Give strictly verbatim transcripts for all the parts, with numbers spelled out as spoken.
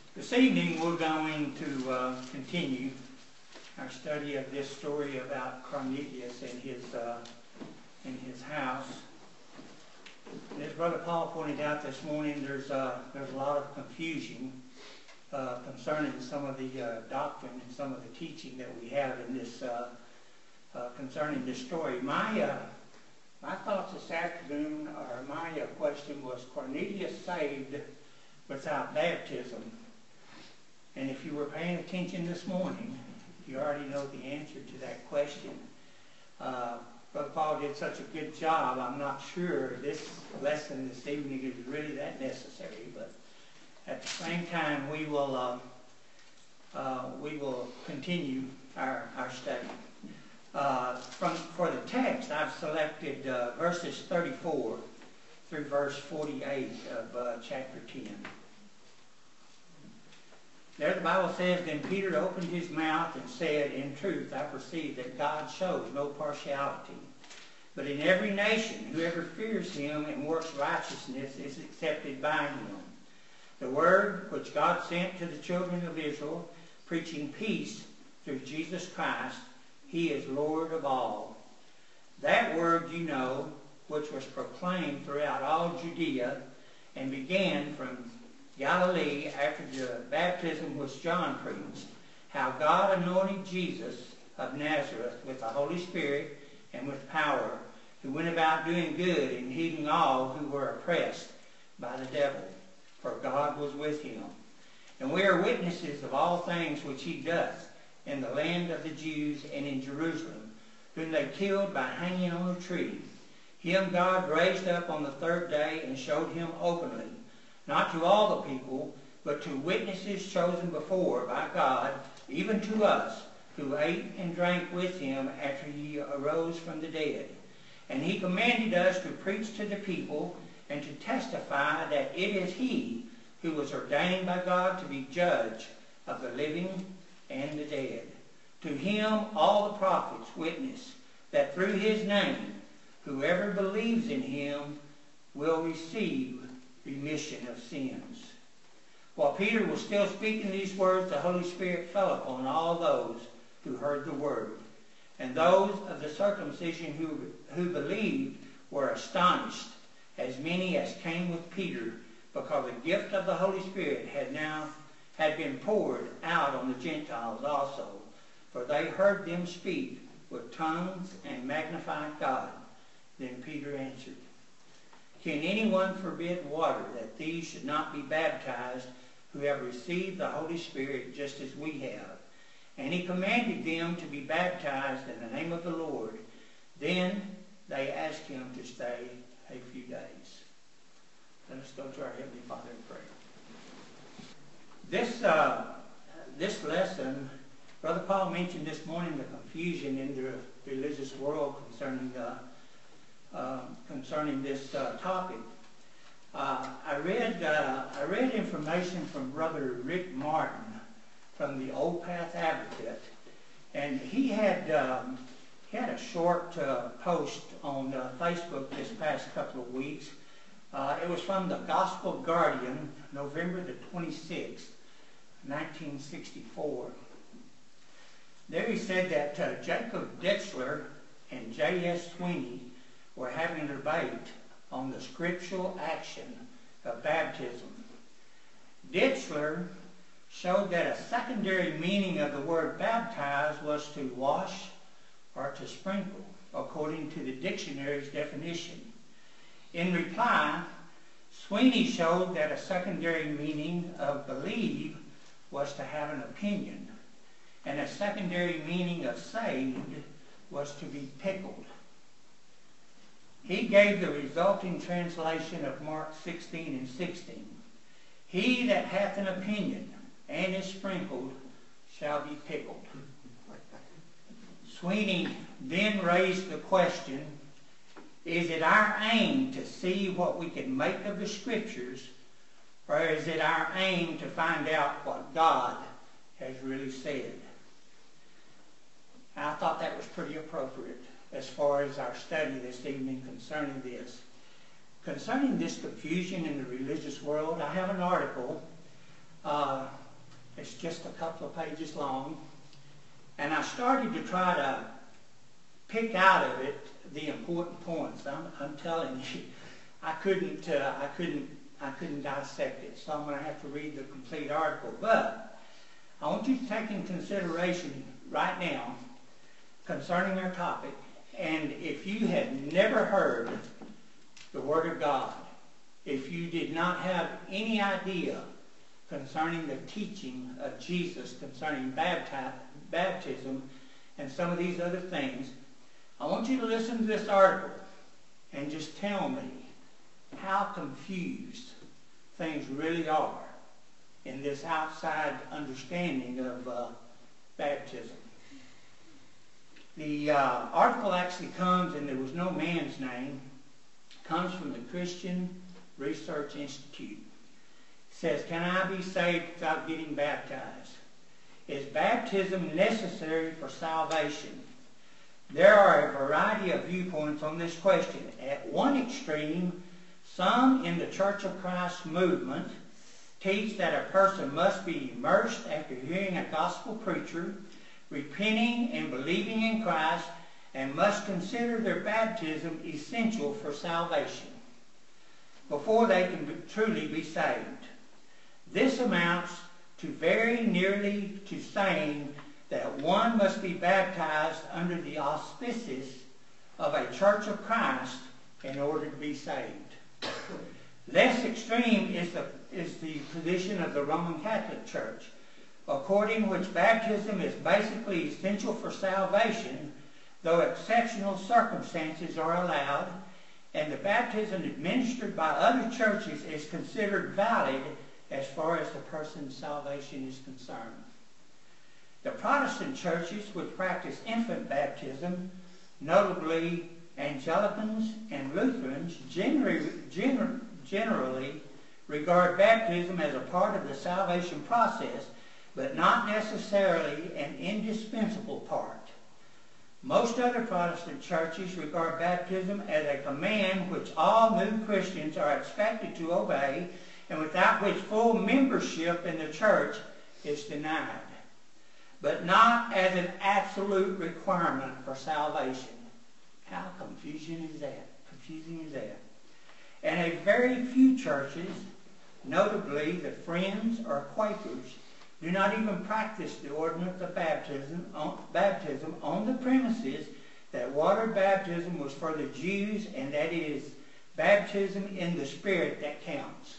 This evening we're going to uh, continue our study of this story about Cornelius and his uh, in his house. And as Brother Paul pointed out this morning, there's uh, there's a lot of confusion uh, concerning some of the uh, doctrine and some of the teaching that we have in this uh, uh, concerning this story. My uh, my thoughts this afternoon, or my uh, question was: Cornelius saved without baptism? And if you were paying attention this morning, you already know the answer to that question. Uh, Brother Paul did such a good job. I'm not sure this lesson this evening is really that necessary, but at the same time, we will uh, uh, we will continue our our study. Uh, from for the text, I've selected uh, verses thirty-four through verse forty-eight of uh, chapter ten. There the Bible says, "Then Peter opened his mouth and said, 'In truth, I perceive that God shows no partiality. But in every nation, whoever fears him and works righteousness is accepted by him. The word which God sent to the children of Israel, preaching peace through Jesus Christ, he is Lord of all. That word you know, which was proclaimed throughout all Judea, and began from Galilee after the baptism which John preached, how God anointed Jesus of Nazareth with the Holy Spirit and with power, who went about doing good and healing all who were oppressed by the devil, for God was with him. And we are witnesses of all things which he doth in the land of the Jews and in Jerusalem, whom they killed by hanging on a tree. Him God raised up on the third day and showed him openly, not to all the people, but to witnesses chosen before by God, even to us, who ate and drank with him after he arose from the dead. And he commanded us to preach to the people and to testify that it is he who was ordained by God to be judge of the living and the dead. To him all the prophets witness that through his name whoever believes in him will receive remission of sins.' While Peter was still speaking these words, the Holy Spirit fell upon all those who heard the word. And those of the circumcision who, who believed were astonished, as many as came with Peter, because the gift of the Holy Spirit had now had been poured out on the Gentiles also. For they heard them speak with tongues and magnified God. Then Peter answered, 'Can anyone forbid water that these should not be baptized who have received the Holy Spirit just as we have?' And he commanded them to be baptized in the name of the Lord. Then they asked him to stay a few days." Let us go to our Heavenly Father in prayer. This, uh, this lesson, Brother Paul mentioned this morning the confusion in the religious world concerning the Uh, concerning this uh, topic. Uh, I read uh, I read information from Brother Rick Martin from the Old Path Advocate, and he had um, he had a short uh, post on uh, Facebook this past couple of weeks. Uh, it was from the Gospel Guardian, November the twenty-sixth, nineteen sixty-four. There he said that uh, Jacob Ditzler and J S Sweeney were having a debate on the scriptural action of baptism. Ditzler showed that a secondary meaning of the word baptize was to wash or to sprinkle, according to the dictionary's definition. In reply, Sweeney showed that a secondary meaning of believe was to have an opinion, and a secondary meaning of saved was to be pickled. He gave the resulting translation of Mark sixteen and sixteen. "He that hath an opinion and is sprinkled shall be pickled." Sweeney then raised the question, is it our aim to see what we can make of the Scriptures, or is it our aim to find out what God has really said? I thought that was pretty appropriate as far as our study this evening concerning this. Concerning this confusion in the religious world, I have an article uh, just a couple of pages long. And I started to try to pick out of it the important points. I'm, I'm telling you, I couldn't, uh, I couldn't, I couldn't dissect it. So I'm going to have to read the complete article. But I want you to take in consideration right now concerning our topic. And if you had never heard the Word of God, if you did not have any idea concerning the teaching of Jesus concerning bapti- baptism and some of these other things, I want you to listen to this article and just tell me how confused things really are in this outside understanding of uh, baptism. The uh, article actually comes, and there was no man's name, comes from the Christian Research Institute. It says, can I be saved without getting baptized? Is baptism necessary for salvation? There are a variety of viewpoints on this question. At one extreme, some in the Church of Christ movement teach that a person must be immersed after hearing a gospel preacher, repenting and believing in Christ, and must consider their baptism essential for salvation before they can be, truly be saved. This amounts to very nearly to saying that one must be baptized under the auspices of a Church of Christ in order to be saved. Less extreme is the, is the position of the Roman Catholic Church, according to which baptism is basically essential for salvation, though exceptional circumstances are allowed, and the baptism administered by other churches is considered valid as far as the person's salvation is concerned. The Protestant churches which practice infant baptism, notably Anglicans and Lutherans, generally, gener, generally regard baptism as a part of the salvation process, but not necessarily an indispensable part. Most other Protestant churches regard baptism as a command which all new Christians are expected to obey, and without which full membership in the church is denied, but not as an absolute requirement for salvation. How confusing is that? Confusing is that? And a very few churches, notably the Friends or Quakers, do not even practice the ordinance of baptism on, baptism on the premises that water baptism was for the Jews and that it is baptism in the Spirit that counts.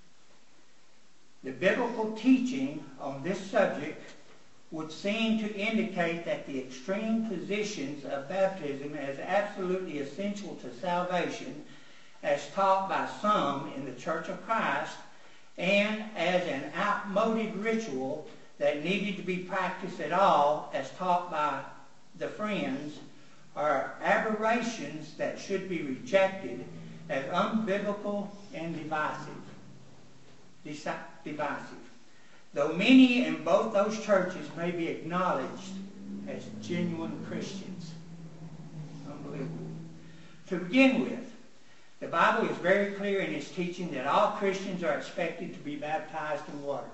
The biblical teaching on this subject would seem to indicate that the extreme positions of baptism as absolutely essential to salvation, as taught by some in the Church of Christ, and as an outmoded ritual that needed to be practiced at all, as taught by the Friends, are aberrations that should be rejected as unbiblical and divisive. divisive. Though many in both those churches may be acknowledged as genuine Christians. Unbelievable. To begin with, the Bible is very clear in its teaching that all Christians are expected to be baptized in water.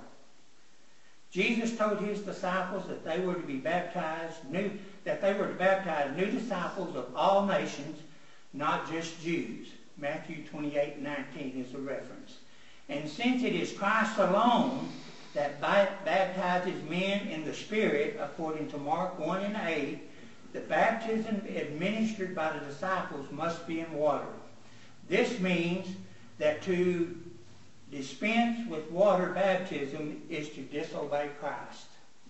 Jesus told his disciples that they were to be baptized, new, that they were to baptize new disciples of all nations, not just Jews. Matthew twenty-eight nineteen is a reference. And since it is Christ alone that baptizes men in the Spirit, according to Mark one and eight, the baptism administered by the disciples must be in water. This means that to dispense with water baptism is to disobey Christ.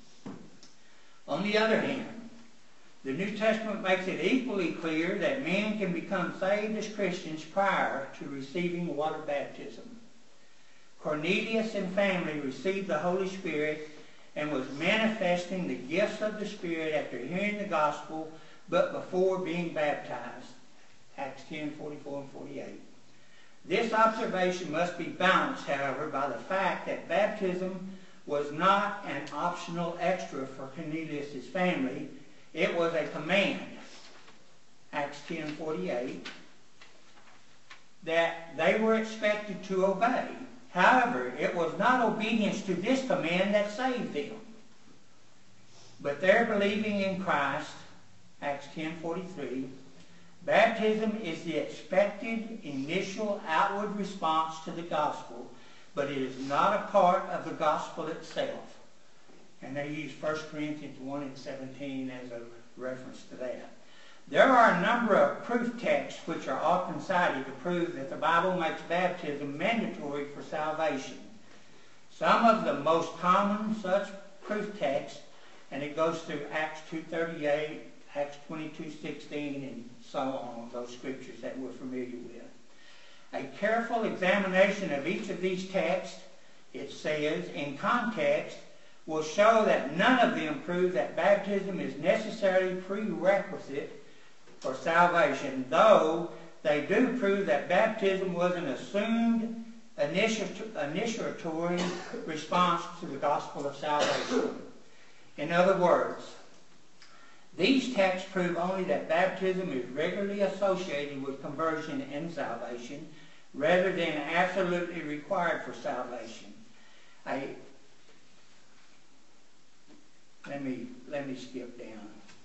On the other hand, the New Testament makes it equally clear that men can become saved as Christians prior to receiving water baptism. Cornelius and family received the Holy Spirit and was manifesting the gifts of the Spirit after hearing the gospel, but before being baptized. Acts ten, forty-four and forty-eight. This observation must be balanced, however, by the fact that baptism was not an optional extra for Cornelius' family. It was a command, Acts ten, forty-eight, that they were expected to obey. However, it was not obedience to this command that saved them, but their believing in Christ. Acts ten forty-three. Baptism is the expected initial outward response to the gospel, but it is not a part of the gospel itself. And they use First Corinthians one and seventeen as a reference to that. There are a number of proof texts which are often cited to prove that the Bible makes baptism mandatory for salvation. Some of the most common such proof texts, and it goes through Acts two thirty-eight, Acts twenty-two sixteen, and so on, those scriptures that we're familiar with. A careful examination of each of these texts, it says, in context, will show that none of them prove that baptism is necessarily prerequisite for salvation, though they do prove that baptism was an assumed initiatory response to the gospel of salvation. In other words, these texts prove only that baptism is regularly associated with conversion and salvation, rather than absolutely required for salvation. I, let me let me skip down.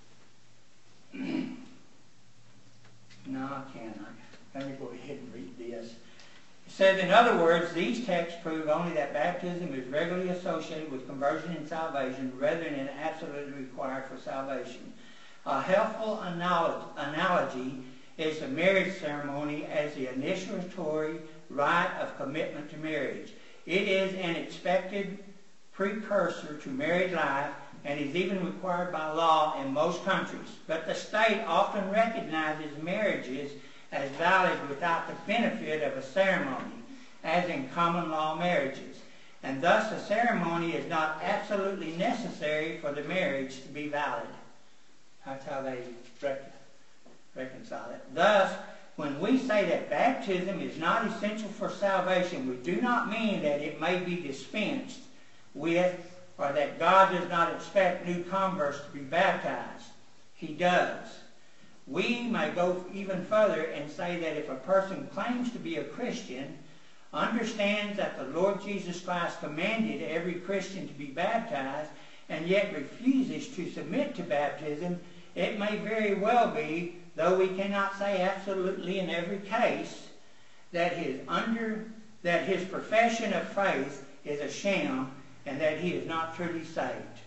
No, I can't. Let me go ahead and read this. It says, in other words, these texts prove only that baptism is regularly associated with conversion and salvation, rather than absolutely required for salvation. A helpful analogy is the marriage ceremony as the initiatory rite of commitment to marriage. It is an expected precursor to married life and is even required by law in most countries. But the state often recognizes marriages as valid without the benefit of a ceremony, as in common law marriages. And thus a ceremony is not absolutely necessary for the marriage to be valid. That's how they rec- reconcile it. Thus, when we say that baptism is not essential for salvation, we do not mean that it may be dispensed with, or that God does not expect new converts to be baptized. He does. We may go even further and say that if a person claims to be a Christian, understands that the Lord Jesus Christ commanded every Christian to be baptized, and yet refuses to submit to baptism, it may very well be, though we cannot say absolutely in every case, that his under that his profession of faith is a sham and that he is not truly saved.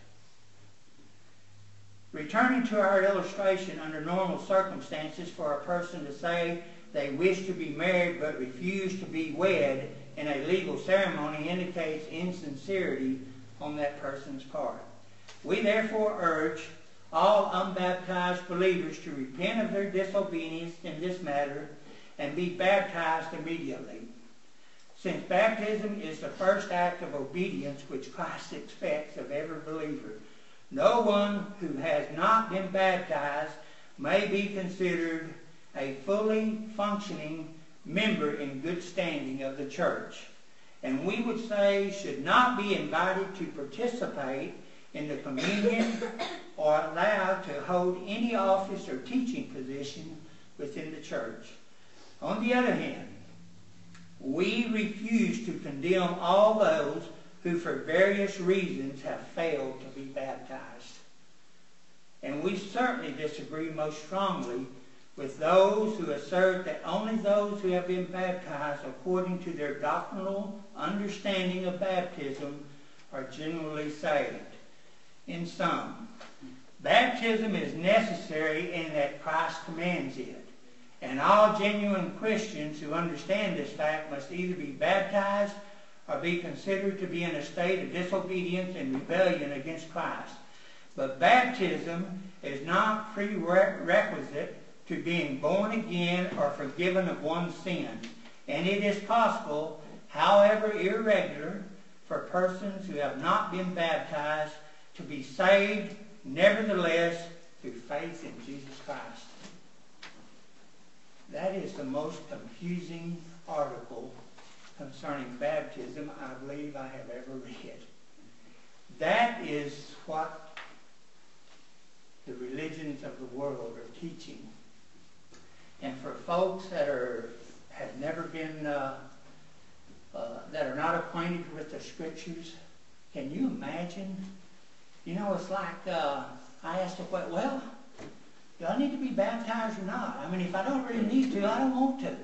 Returning to our illustration, under normal circumstances, for a person to say they wish to be married but refuse to be wed in a legal ceremony indicates insincerity on that person's part. We therefore urge all unbaptized believers to repent of their disobedience in this matter and be baptized immediately. Since baptism is the first act of obedience which Christ expects of every believer, no one who has not been baptized may be considered a fully functioning member in good standing of the church, and we would say should not be invited to participate in the communion or allowed to hold any office or teaching position within the church. On the other hand, we refuse to condemn all those who for various reasons have failed to be baptized. And we certainly disagree most strongly with those who assert that only those who have been baptized according to their doctrinal understanding of baptism are generally saved. In sum, baptism is necessary in that Christ commands it, and all genuine Christians who understand this fact must either be baptized or be considered to be in a state of disobedience and rebellion against Christ. But baptism is not prerequisite to being born again or forgiven of one's sins, and it is possible, however irregular, for persons who have not been baptized to be saved, nevertheless, through faith in Jesus Christ. That is the most confusing article concerning baptism I believe I have ever read. That is what the religions of the world are teaching. And for folks that are have never been, uh, uh, that are not imagine? You know, it's like uh, I asked the question, well, do I need to be baptized or not? I mean, if I don't really need to, I don't want to.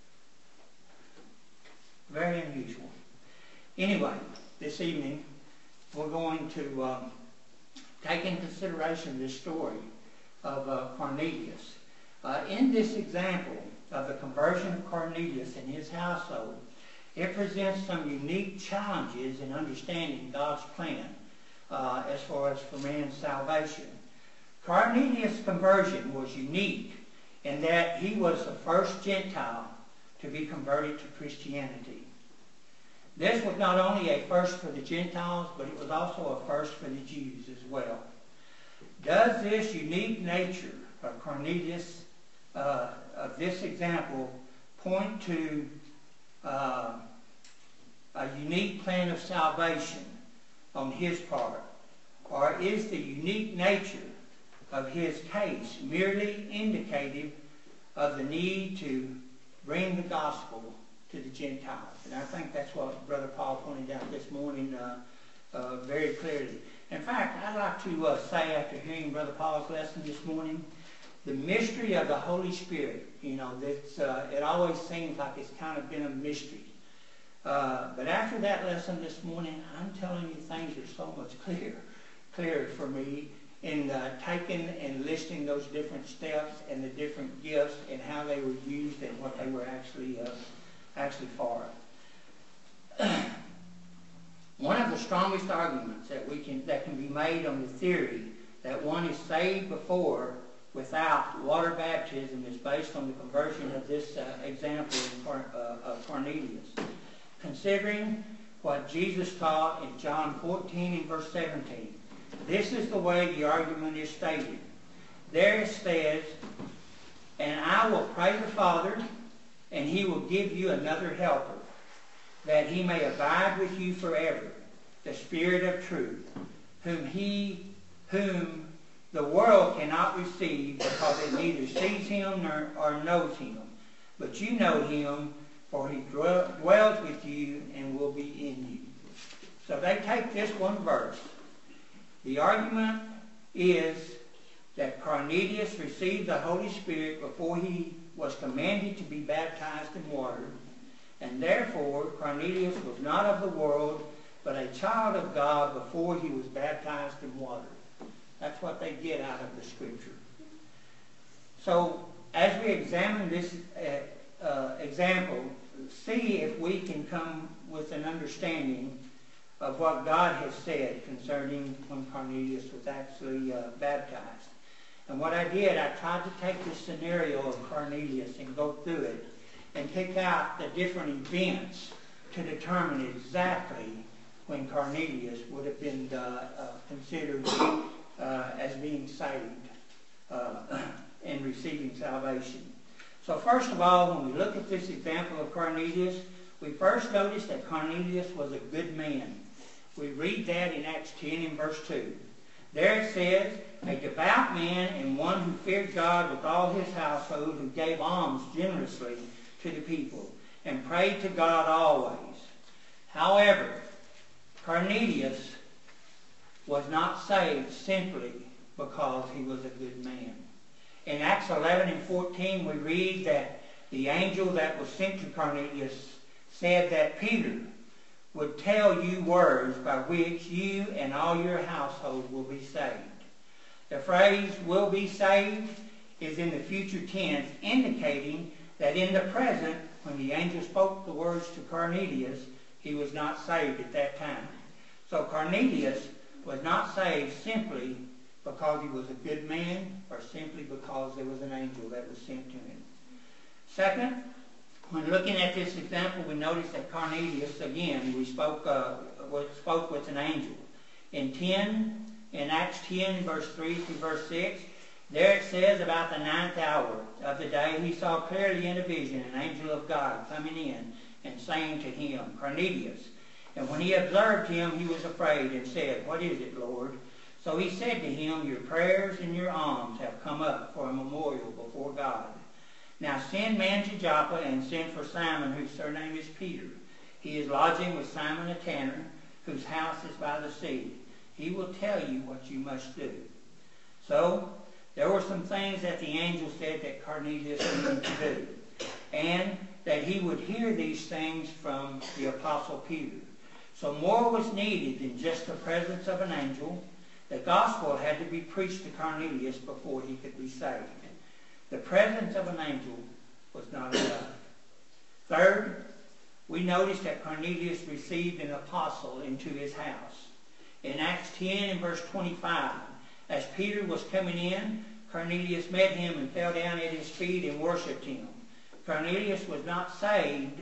Very unusual. Anyway, this evening, we're going to um, take in consideration this story of uh, Cornelius. Uh, in this example of the conversion of Cornelius and his household, it presents some unique challenges in understanding God's plan uh, as far as for man's salvation. Cornelius' conversion was unique in that he was the first Gentile to be converted to Christianity. This was not only a first for the Gentiles, but it was also a first for the Jews as well. Does this unique nature of Cornelius, uh, of this example, point to uh, a unique plan of salvation on his part? Or is the unique nature of his case merely indicative of the need to bring the gospel to the Gentiles? And I think that's what Brother Paul pointed out this morning uh, uh, very clearly. In fact, I'd like to uh, say, after hearing Brother Paul's lesson this morning, the mystery of the Holy Spirit, you know, that's, uh, it always seems like it's kind of been a mystery. Uh, but after that lesson this morning, I'm telling you, things are so much clearer, clearer for me in uh, taking and listing those different steps and the different gifts and how they were used and what they were actually uh, actually for. One of the strongest arguments that we can that can be made on the theory that one is saved before without water baptism is based on the conversion of this uh, example of, Cor uh, of Cornelius. Considering what Jesus taught in John fourteen and verse seventeen, this is the way the argument is stated. There it says, "And I will pray the Father, and he will give you another helper, that he may abide with you forever, the Spirit of truth, whom he, whom the world cannot receive, because it neither sees him nor or knows him. But you know him, for he dwells with you and will be in you." So they take this one verse. The argument is that Cornelius received the Holy Spirit before he was commanded to be baptized in water, and therefore Cornelius was not of the world, but a child of God before he was baptized in water. That's what they get out of the Scripture. So, as we examine this uh, uh, example, see if we can come with an understanding of what God has said concerning when Cornelius was actually uh, baptized. And what I did, I tried to take this scenario of Cornelius and go through it and pick out the different events to determine exactly when Cornelius would have been uh, uh, considered uh, as being saved uh, and receiving salvation. So first of all, when we look at this example of Cornelius, we first notice that Cornelius was a good man. We read that in Acts ten and verse two. There it says, "A devout man and one who feared God with all his household, who gave alms generously to the people, and prayed to God always." However, Cornelius was not saved simply because he was a good man. In Acts eleven and fourteen, we read that the angel that was sent to Cornelius said that Peter would tell you words by which you and all your household will be saved. The phrase "will be saved" is in the future tense, indicating that in the present, when the angel spoke the words to Cornelius, he was not saved at that time. So Cornelius was not saved simply because he was a good man or simply because there was an angel that was sent to him. Second, when looking at this example, we notice that Cornelius, again, we spoke, uh, spoke with an angel. In ten, in Acts ten, verse three through verse six, there it says, "About the ninth hour of the day, he saw clearly in a vision an angel of God coming in and saying to him, 'Cornelius.' And when he observed him, he was afraid and said, 'What is it, Lord?' So he said to him, 'Your prayers and your alms have come up for a memorial before God. Now send man to Joppa and send for Simon, whose surname is Peter. He is lodging with Simon a tanner, whose house is by the sea. He will tell you what you must do. So, there were some things that the angel said that Cornelius needed to do, and that he would hear these things from the Apostle Peter. So more was needed than just the presence of an angel. The gospel had to be preached to Cornelius before he could be saved. The presence of an angel was not enough. Third, we notice that Cornelius received an apostle into his house. In Acts ten and verse twenty-five, as Peter was coming in, Cornelius met him and fell down at his feet and worshipped him. Cornelius was not saved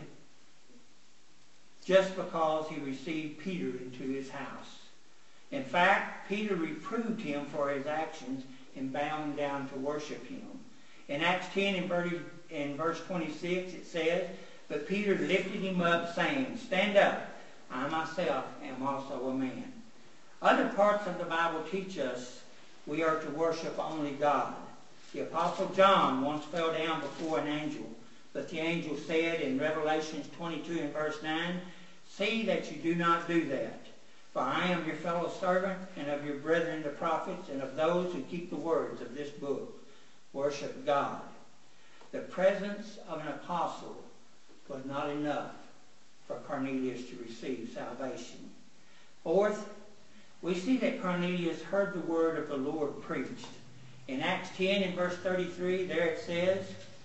just because he received Peter into his house. In fact, Peter reproved him for his actions in bowing down to worship him. In Acts ten and verse twenty-six it says, "But Peter lifted him up, saying, 'Stand up, I myself am also a man.'" Other parts of the Bible teach us we are to worship only God. The Apostle John once fell down before an angel, but the angel said in Revelation twenty-two and verse nine, "See that you do not do that. For I am your fellow servant, and of your brethren the prophets, and of those who keep the words of this book. Worship God." The presence of an apostle was not enough for Cornelius to receive salvation. Fourth, we see that Cornelius heard the word of the Lord preached. In Acts ten and verse thirty-three, there it says,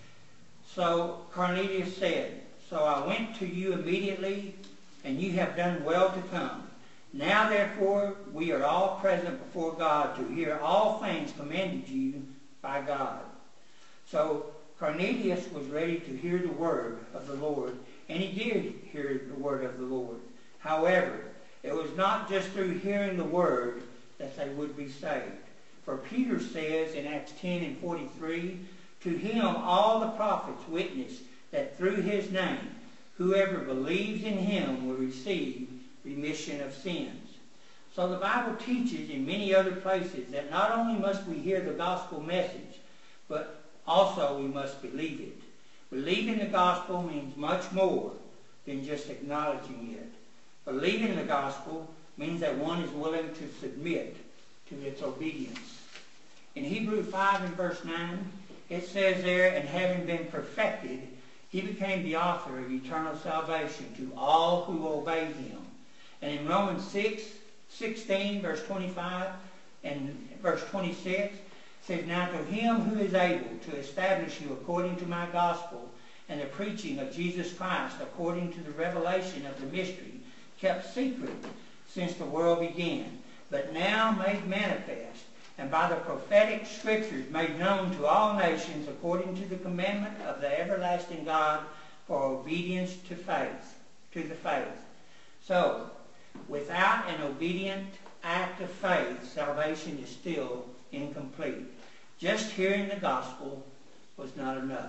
"So Cornelius said, 'So I went to you immediately, and you have done well to come. Now therefore we are all present before God to hear all things commanded you by God.'" So Cornelius was ready to hear the word of the Lord, and he did hear the word of the Lord. However, it was not just through hearing the word that they would be saved. For Peter says in Acts ten and forty-three, "To him all the prophets witness that through his name whoever believes in him will receive remission of sins." So the Bible teaches in many other places that not only must we hear the gospel message, but also we must believe it. Believing the gospel means much more than just acknowledging it. Believing the gospel means that one is willing to submit to its obedience. In Hebrews five and verse nine, it says there, "And having been perfected, he became the author of eternal salvation to all who obey him." And in Romans six, sixteen, verse twenty-five and verse twenty-six, says, "Now to him who is able to establish you according to my gospel and the preaching of Jesus Christ according to the revelation of the mystery, kept secret since the world began, but now made manifest, and by the prophetic scriptures made known to all nations according to the commandment of the everlasting God for obedience to faith, to the faith." So, without an obedient act of faith, salvation is still incomplete. Just hearing the gospel was not enough.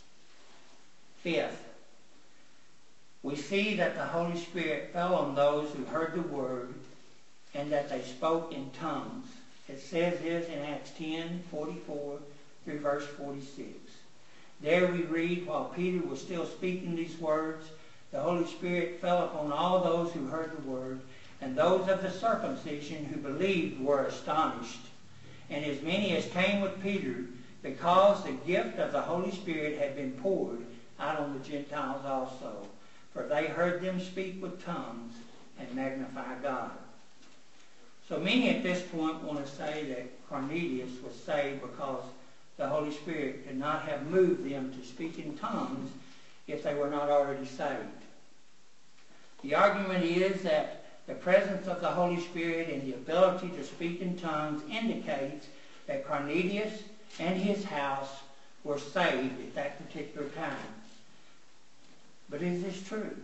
Fifth, we see that the Holy Spirit fell on those who heard the word and that they spoke in tongues. It says this in Acts ten, forty-four through verse forty-six. There we read, "While Peter was still speaking these words, the Holy Spirit fell upon all those who heard the word, and those of the circumcision who believed were astonished. And as many as came with Peter, because the gift of the Holy Spirit had been poured out on the Gentiles also. For they heard them speak with tongues and magnify God." So many at this point want to say that Cornelius was saved because the Holy Spirit could not have moved them to speak in tongues if they were not already saved. The argument is that the presence of the Holy Spirit and the ability to speak in tongues indicates that Cornelius and his house were saved at that particular time. But is this true?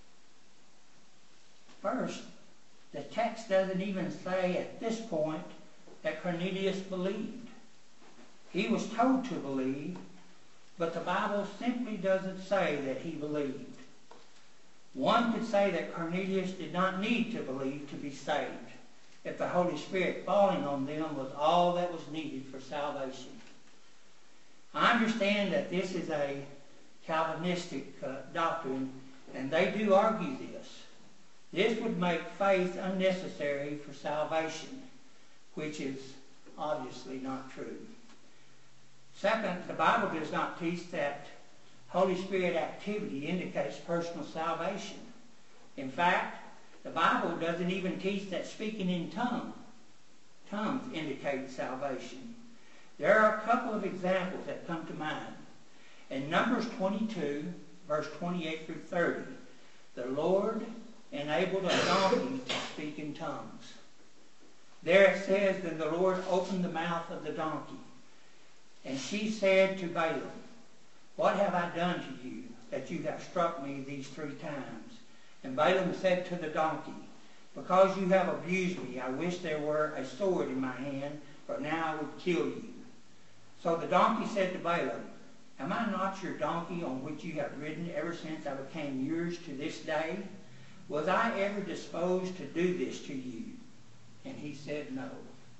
First, the text doesn't even say at this point that Cornelius believed. He was told to believe, but the Bible simply doesn't say that he believed. One could say that Cornelius did not need to believe to be saved, if the Holy Spirit falling on them was all that was needed for salvation. I understand that this is a Calvinistic uh, doctrine, and they do argue this. This would make faith unnecessary for salvation, which is obviously not true. Second, the Bible does not teach that Holy Spirit activity indicates personal salvation. In fact, the Bible doesn't even teach that speaking in tongues, tongues indicate salvation. There are a couple of examples that come to mind. In Numbers twenty-two, verse twenty-eight through thirty, the Lord enabled a donkey to speak in tongues. There it says, then the Lord opened the mouth of the donkey, and she said to Balaam, what have I done to you, that you have struck me these three times? And Balaam said to the donkey, because you have abused me, I wish there were a sword in my hand, for now I would kill you. So the donkey said to Balaam, am I not your donkey on which you have ridden ever since I became yours to this day? Was I ever disposed to do this to you? And he said no.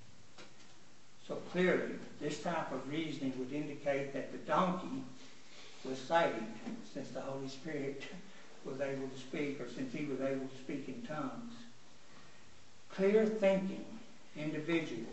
So clearly, this type of reasoning would indicate that the donkey was saved, since the Holy Spirit was able to speak, or since he was able to speak in tongues. Clear-thinking individuals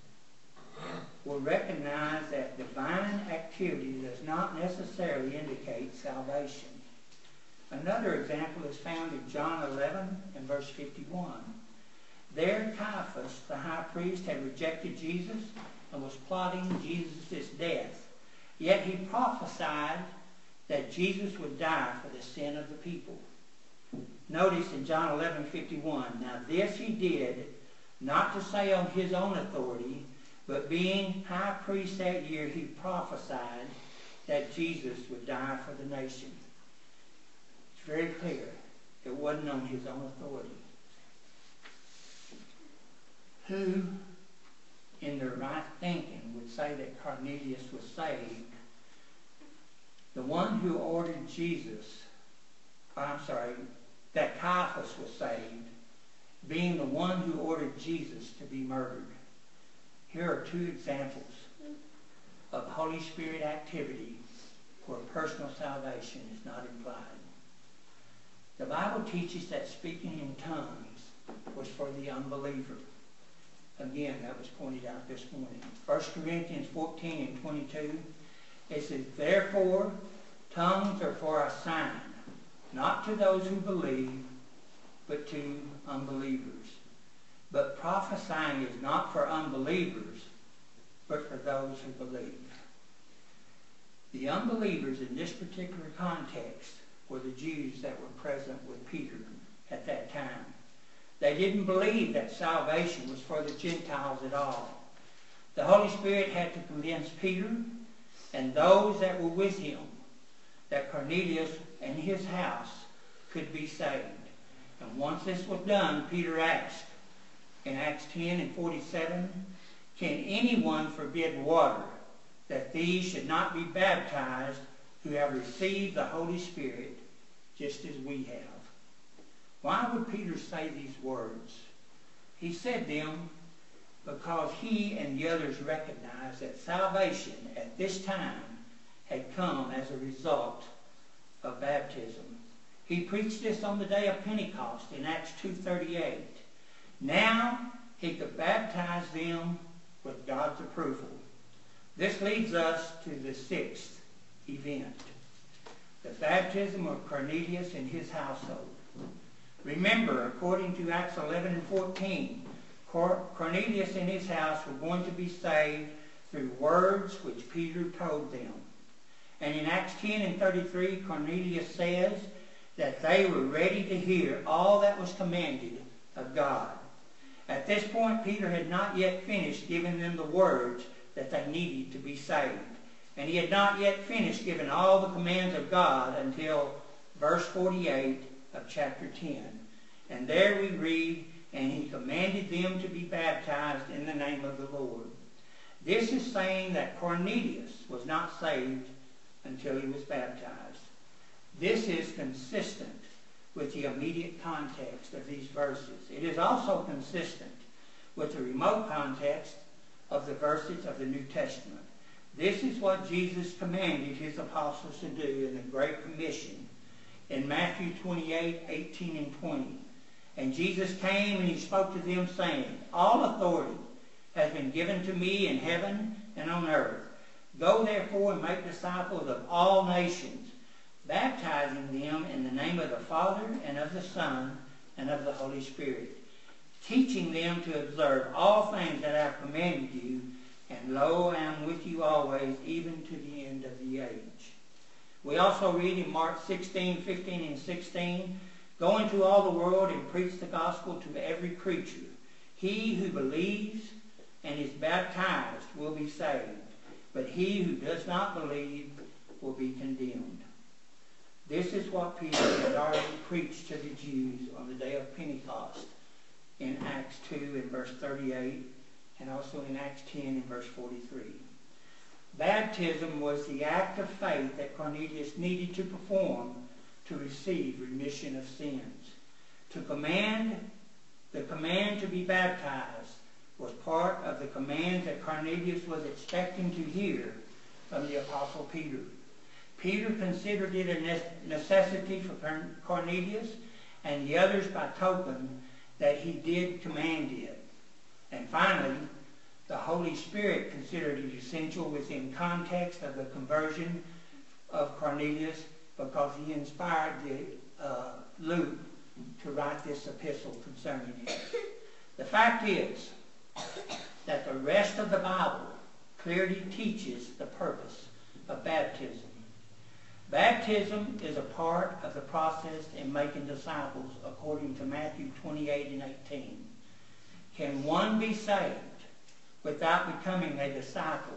will recognize that divine activity does not necessarily indicate salvation. Another example is found in John eleven and verse fifty-one. There Caiaphas, the high priest, had rejected Jesus and was plotting Jesus' death. Yet he prophesied that Jesus would die for the sin of the people. Notice in John eleven fifty-one, now this he did, not to say on his own authority, but being high priest that year, he prophesied that Jesus would die for the nation. It's very clear. It wasn't on his own authority. Who, in their right thinking, would say that Cornelius was saved? The one who ordered Jesus, I'm sorry, that Caiaphas was saved, being the one who ordered Jesus to be murdered. Here are two examples of Holy Spirit activity where personal salvation is not implied. The Bible teaches that speaking in tongues was for the unbeliever. Again, that was pointed out this morning. First Corinthians fourteen and twenty-two, it says, therefore, tongues are for a sign, not to those who believe, but to unbelievers. But prophesying is not for unbelievers, but for those who believe. The unbelievers in this particular context were the Jews that were present with Peter at that time. They didn't believe that salvation was for the Gentiles at all. The Holy Spirit had to convince Peter and those that were with him that Cornelius and his house could be saved. And once this was done, Peter asked in Acts ten and forty-seven, can anyone forbid water that these should not be baptized who have received the Holy Spirit just as we have? Why would Peter say these words? He said them because he and the others recognized that salvation at this time had come as a result of baptism. He preached this on the day of Pentecost in Acts two thirty-eight. Now he could baptize them with God's approval. This leads us to the sixth event, the baptism of Cornelius and his household. Remember, according to Acts eleven and fourteen, Cornelius and his house were going to be saved through words which Peter told them. And in Acts ten and thirty-three, Cornelius says that they were ready to hear all that was commanded of God. At this point, Peter had not yet finished giving them the words that they needed to be saved. And he had not yet finished giving all the commands of God until verse forty-eight of chapter ten. And there we read, and he commanded them to be baptized in the name of the Lord. This is saying that Cornelius was not saved until he was baptized. This is consistent with the immediate context of these verses. It is also consistent with the remote context of the verses of the New Testament. This is what Jesus commanded his apostles to do in the Great Commission in Matthew twenty-eight, eighteen and twenty. And Jesus came and he spoke to them, saying, All authority has been given to me in heaven and on earth. Go therefore and make disciples of all nations, baptizing them in the name of the Father and of the Son and of the Holy Spirit, teaching them to observe all things that I have commanded you, and lo, I am with you always, even to the end of the age. We also read in Mark sixteen, fifteen, and sixteen, Go into all the world and preach the gospel to every creature. He who believes and is baptized will be saved, but he who does not believe will be condemned. This is what Peter had already preached to the Jews on the day of Pentecost in Acts two and verse thirty-eight, and also in Acts ten and verse forty-three. Baptism was the act of faith that Cornelius needed to perform to receive remission of sins. To command, the command to be baptized was part of the commands that Cornelius was expecting to hear from the Apostle Peter. Peter considered it a necessity for Cornelius and the others by token that he did command it. And finally, the Holy Spirit considered it essential within context of the conversion of Cornelius, because he inspired the, uh, Luke to write this epistle concerning it. The fact is that the rest of the Bible clearly teaches the purpose of baptism. Baptism is a part of the process in making disciples, according to Matthew twenty-eight and eighteen. Can one be saved without becoming a disciple?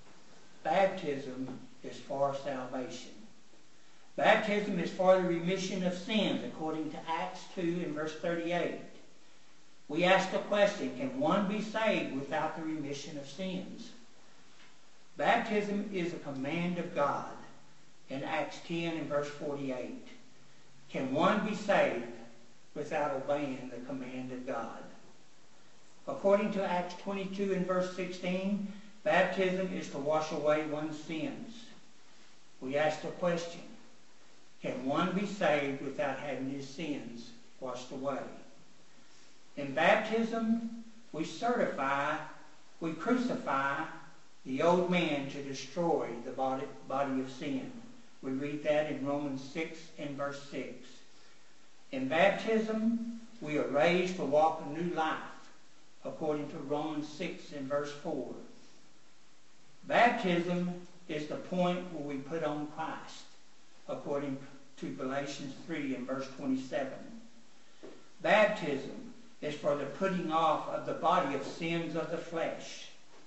Baptism is for salvation. Baptism is for the remission of sins, according to Acts two and verse thirty-eight. We ask the question, can one be saved without the remission of sins? Baptism is a command of God in Acts ten and verse forty-eight. Can one be saved without obeying the command of God? According to Acts twenty-two and verse sixteen, baptism is to wash away one's sins. We ask the question, can one be saved without having his sins washed away? In baptism, we certify, we crucify the old man to destroy the body, body of sin. We read that in Romans six and verse six. In baptism, we are raised to walk a new life, according to Romans six and verse four. Baptism is the point where we put on Christ, according to Galatians three and verse twenty-seven. Baptism is for the putting off of the body of sins of the flesh.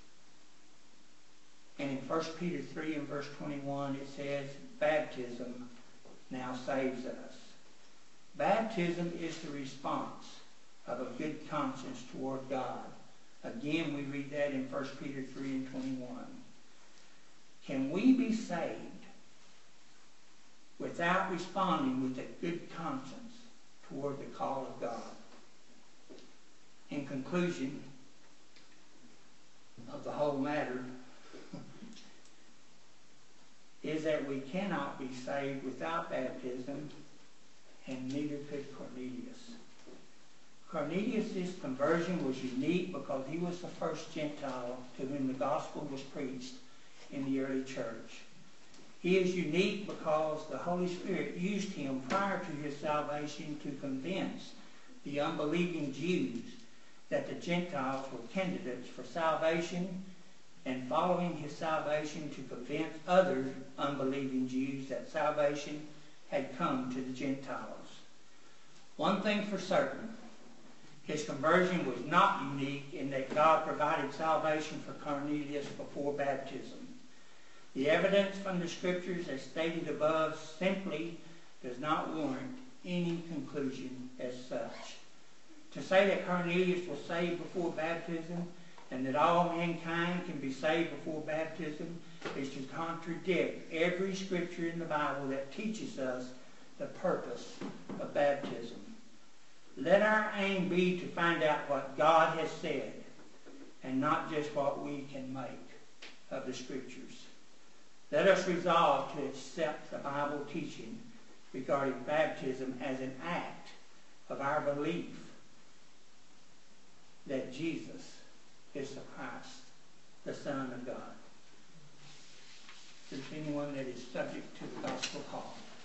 And in First Peter three and verse twenty-one it says, baptism now saves us. Baptism is the response of a good conscience toward God. Again, we read that in First Peter three and twenty-one. Can we be saved without responding with a good conscience toward the call of God? In conclusion of the whole matter is that we cannot be saved without baptism, and neither could Cornelius. Cornelius' conversion was unique because he was the first Gentile to whom the gospel was preached in the early church. He is unique because the Holy Spirit used him prior to his salvation to convince the unbelieving Jews that the Gentiles were candidates for salvation, and following his salvation to convince other unbelieving Jews that salvation had come to the Gentiles. One thing for certain, his conversion was not unique in that God provided salvation for Cornelius before baptism. The evidence from the Scriptures, as stated above, simply does not warrant any conclusion as such. To say that Cornelius was saved before baptism and that all mankind can be saved before baptism is to contradict every Scripture in the Bible that teaches us the purpose of baptism. Let our aim be to find out what God has said and not just what we can make of the Scriptures. Let us resolve to accept the Bible teaching regarding baptism as an act of our belief that Jesus is the Christ, the Son of God. Is there anyone that is subject to the gospel call?